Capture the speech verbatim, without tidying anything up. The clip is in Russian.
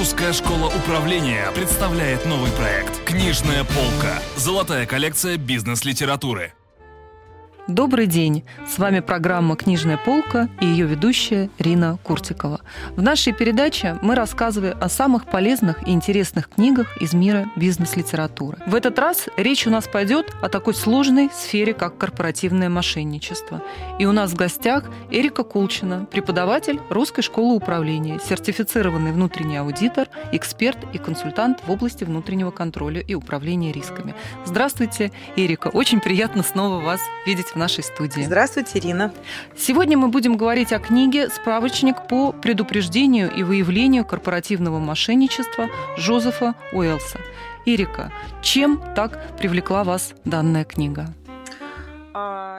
Русская школа управления представляет новый проект «Книжная полка». Золотая коллекция бизнес-литературы. Добрый день! С вами программа «Книжная полка» и ее ведущая Рина Куртикова. В нашей передаче мы рассказываем о самых полезных и интересных книгах из мира бизнес-литературы. В этот раз речь у нас пойдет о такой сложной сфере, как корпоративное мошенничество. И у нас в гостях Эрика Кулчина, преподаватель Русской школы управления, сертифицированный внутренний аудитор, эксперт и консультант в области внутреннего контроля и управления рисками. Здравствуйте, Эрика! Очень приятно снова вас видеть в нашей студии. Здравствуйте, Ирина. Сегодня мы будем говорить о книге «Справочник по предупреждению и выявлению корпоративного мошенничества» Джозефа Уэллса. Эрика, чем так привлекла вас данная книга? А,